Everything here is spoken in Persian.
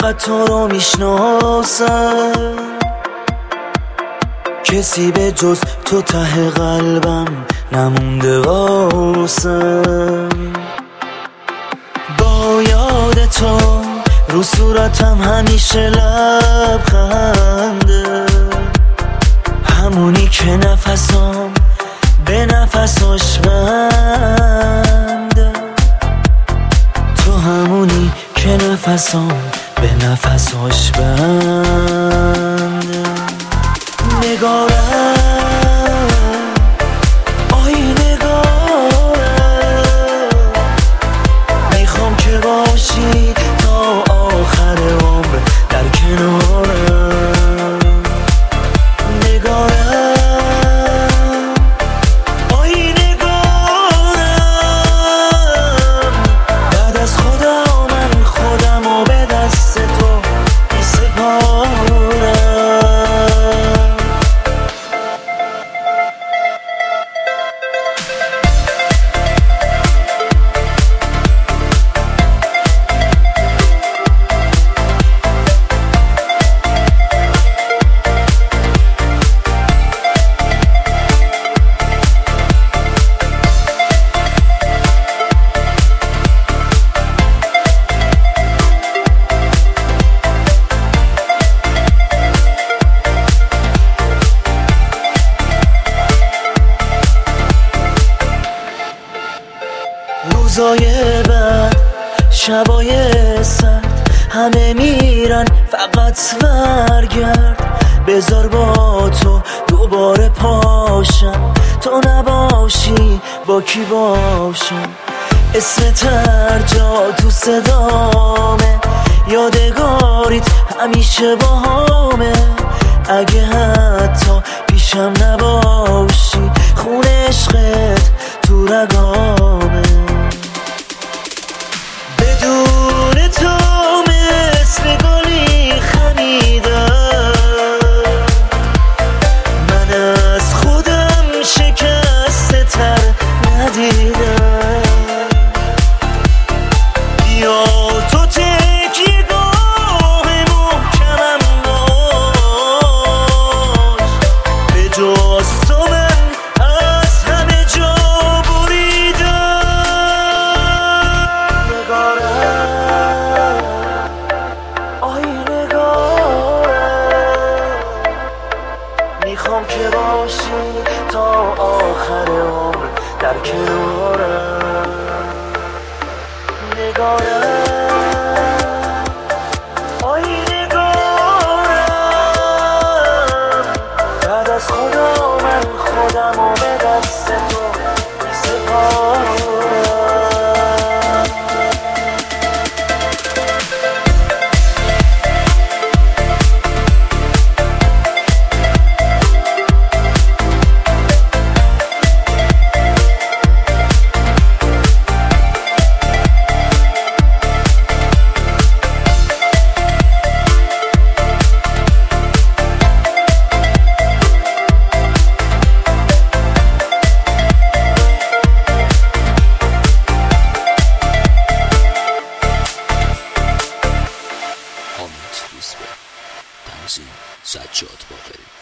فقط تو رو میشناسم، کسی به جز تو ته قلبم نمونده واسم. با یاد تو رو صورتم همیشه لبخنده، همونی که نفسام به نفساش بنده، تو همونی که نفسام به نفساش بنده. نگارم آی نگارم، میخوام که باشی تا آخر عمر در کنارم. نگارم آی نگارم، بعد از خدا من خودم و به دست تو میسپارم. روزای بعد شبای سرد همه میرن، فقط برگرد، بذار با تو دوباره پاشم، تو نباشی با کی باشم. اسم ترجا تو صدامه، یادگاریت همیشه باهامه، اگه حتی پیشم نباشی خون عشقت تو رگامه. بدون تو مثل گلی خمیدم، من از خودم شکسته تر ندیدم. یا تو تکیه گاه محکمم باش، به جز تو من از همه جا بریدم. نگارم آی نگارم، میخوام که باشی تا آخر عمر در کنارم. نگارم آی نگارم، بعد از خدا من خودم و به دست تو میسپارم. حامد روزبه، تنظیم سجاد باقری.